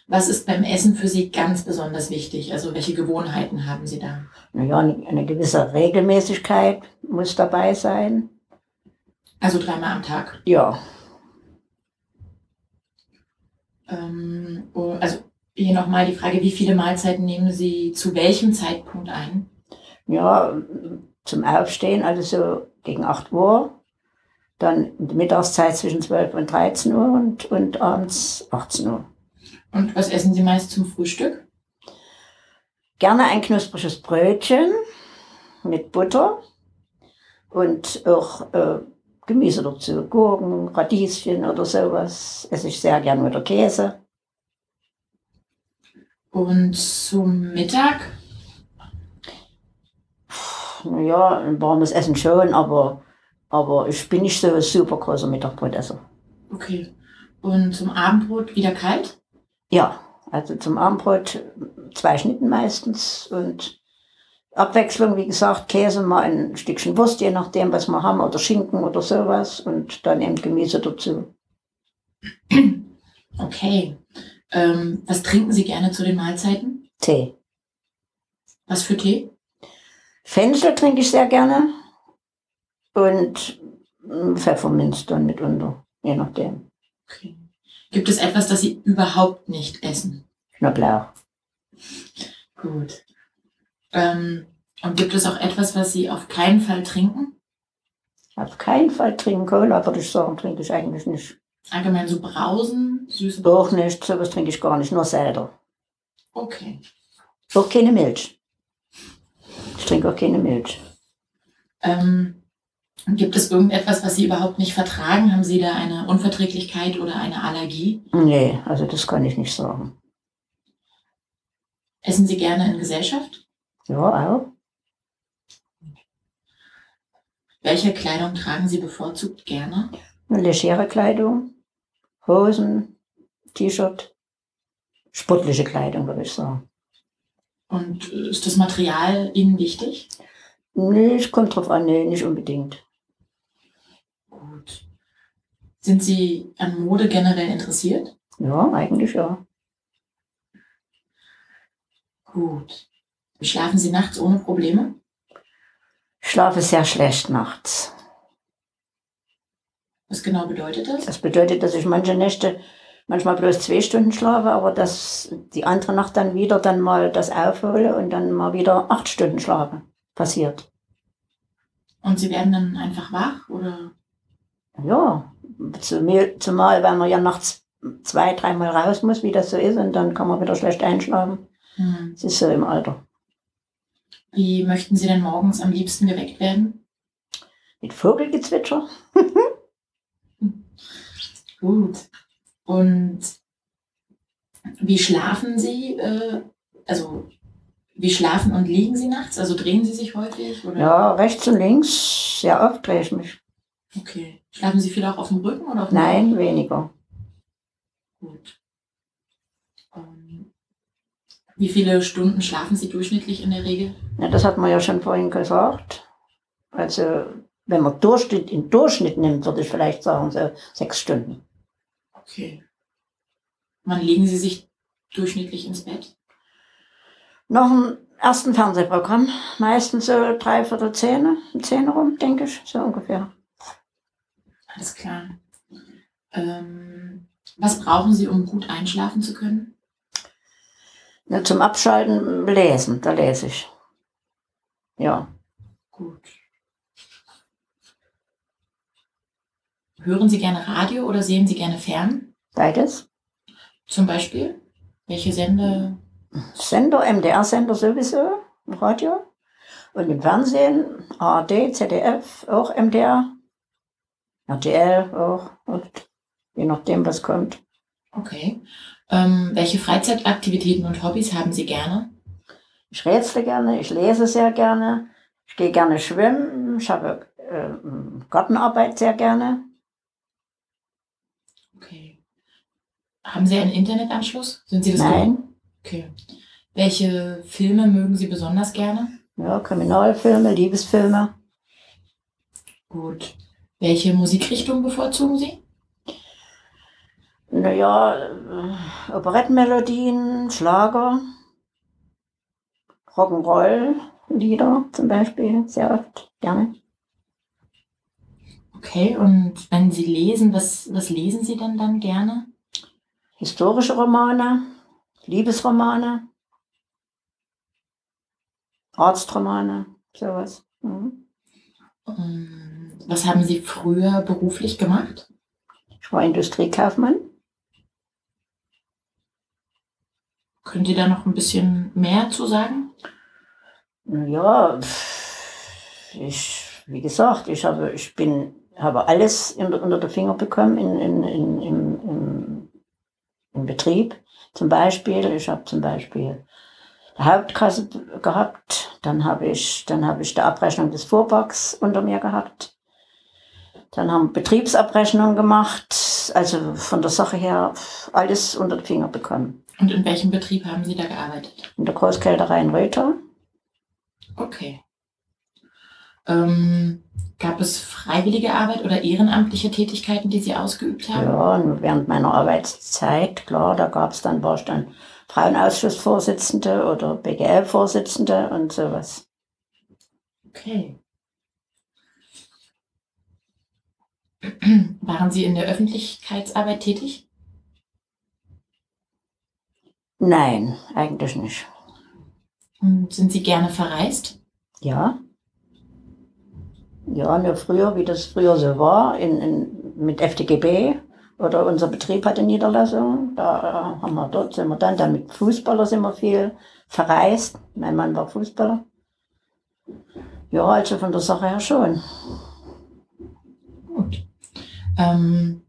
Was ist beim Essen für Sie ganz besonders wichtig? Also welche Gewohnheiten haben Sie da? Naja, eine gewisse Regelmäßigkeit muss dabei sein. Also 3-mal am Tag. Ja, Also hier nochmal die Frage, wie viele Mahlzeiten nehmen Sie zu welchem Zeitpunkt ein? ja, zum Aufstehen, also so gegen 8 Uhr. Dann in der Mittagszeit zwischen 12 und 13 Uhr und abends 18 Uhr. Und was essen Sie meist zum Frühstück? Gerne ein knuspriges Brötchen mit Butter und auch Gemüse dazu, Gurken, Radieschen oder sowas. Esse ich sehr gern oder Käse. Und zum Mittag? Naja, ein warmes Essen schon, aber ich bin nicht so ein super großer Mittagbrotesser. Okay. Und zum Abendbrot wieder kalt? Ja, also zum Abendbrot 2 Schnitten meistens und Abwechslung, wie gesagt, Käse, mal ein Stückchen Wurst, je nachdem, was wir haben, oder Schinken oder sowas und dann eben Gemüse dazu. Okay. Was trinken Sie gerne zu den Mahlzeiten? Tee. Was für Tee? Fenchel trinke ich sehr gerne und Pfefferminz dann mitunter, je nachdem. Okay. Gibt es etwas, das Sie überhaupt nicht essen? Knoblauch. Gut. Und gibt es auch etwas, was Sie auf keinen Fall trinken? Auf keinen Fall trinken. Cola, würde ich sagen, trinke ich eigentlich nicht. Allgemein so Brausen, süße Auch nicht, sowas trinke ich gar nicht, nur Cider. Okay. Auch keine Milch. Ich trinke auch keine Milch. Gibt es irgendetwas, was Sie überhaupt nicht vertragen? Haben Sie da eine Unverträglichkeit oder eine Allergie? Nee, also das kann ich nicht sagen. Essen Sie gerne in Gesellschaft? Ja, auch. Welche Kleidung tragen Sie bevorzugt gerne? Eine legere Kleidung, Hosen, T-Shirt, sportliche Kleidung, würde ich sagen. Und ist das Material Ihnen wichtig? Nee, es kommt drauf an, nee, nicht unbedingt. Gut. Sind Sie an Mode generell interessiert? Ja, eigentlich ja. Gut. Schlafen Sie nachts ohne Probleme? Ich schlafe sehr schlecht nachts. Was genau bedeutet das? Das bedeutet, dass ich manche Nächte manchmal bloß 2 Stunden schlafe, aber dass die andere Nacht dann wieder dann mal das aufhole und dann mal wieder 8 Stunden schlafe. Passiert. Und Sie werden dann einfach wach, oder? Ja, zumal, wenn man ja nachts 2, 3 Mal raus muss, wie das so ist, und dann kann man wieder schlecht einschlafen. Das ist so im Alter. Wie möchten Sie denn morgens am liebsten geweckt werden? Mit Vogelgezwitscher. Gut. Und wie schlafen Sie? Wie schlafen und liegen Sie nachts? Also drehen Sie sich häufig? Oder? Ja, rechts und links, sehr oft drehe ich mich. Okay. Schlafen Sie viel auch auf dem Rücken oder auf dem Nein, Bauch? weniger. Gut. Wie viele Stunden schlafen Sie durchschnittlich in der Regel? Ja, das hat man ja schon vorhin gesagt. Also, wenn man in Durchschnitt nimmt, würde ich vielleicht sagen, so 6 Stunden. Okay. Wann legen Sie sich durchschnittlich ins Bett? Nach dem ersten Fernsehprogramm, meistens so 9:45, 10 rum, denke ich, so ungefähr. Alles klar. Was brauchen Sie, um gut einschlafen zu können? Ja, zum Abschalten lesen, da lese ich. Ja. Gut. Hören Sie gerne Radio oder sehen Sie gerne fern? Beides. Zum Beispiel? Welche Sender? Sender, MDR-Sender sowieso, im Radio. Und im Fernsehen, ARD, ZDF, auch MDR. RTL auch. Und je nachdem, was kommt. Okay. Welche Freizeitaktivitäten und Hobbys haben Sie gerne? Ich rätsle gerne, ich lese sehr gerne, ich gehe gerne schwimmen, ich habe Gartenarbeit sehr gerne. Okay. Haben Sie einen Internetanschluss? Sind Sie das Nein. gewohnt? Okay. Welche Filme mögen Sie besonders gerne? Ja, Kriminalfilme, Liebesfilme. Gut. Welche Musikrichtung bevorzugen Sie? Naja, Operettenmelodien, Schlager, Rock'n'Roll-Lieder zum Beispiel, sehr oft, gerne. Okay, und wenn Sie lesen, was lesen Sie denn dann gerne? Historische Romane, Liebesromane, Arztromane, sowas. Was haben Sie früher beruflich gemacht? Ich war Industriekaufmann. Können Sie da noch ein bisschen mehr zu sagen? Ja, wie gesagt, habe alles unter den Finger bekommen im Betrieb. Zum Beispiel, ich habe zum Beispiel eine Hauptkasse gehabt, dann habe ich die Abrechnung des Fuhrparks unter mir gehabt. Dann haben wir Betriebsabrechnung gemacht, also von der Sache her alles unter den Finger bekommen. Und in welchem Betrieb haben Sie da gearbeitet? In der Großkälterei in Röther. Okay. Gab es freiwillige Arbeit oder ehrenamtliche Tätigkeiten, die Sie ausgeübt haben? Ja, und während meiner Arbeitszeit, klar, war ich dann Frauenausschussvorsitzende oder BGL-Vorsitzende und sowas. Okay. Waren Sie in der Öffentlichkeitsarbeit tätig? Nein, eigentlich nicht. Und sind Sie gerne verreist? Ja. Ja, nur früher, wie das früher so war, mit FDGB oder unser Betrieb hatte Niederlassung. Sind wir dann mit Fußballer sind wir viel verreist. Mein Mann war Fußballer. Ja, also von der Sache her schon. Gut.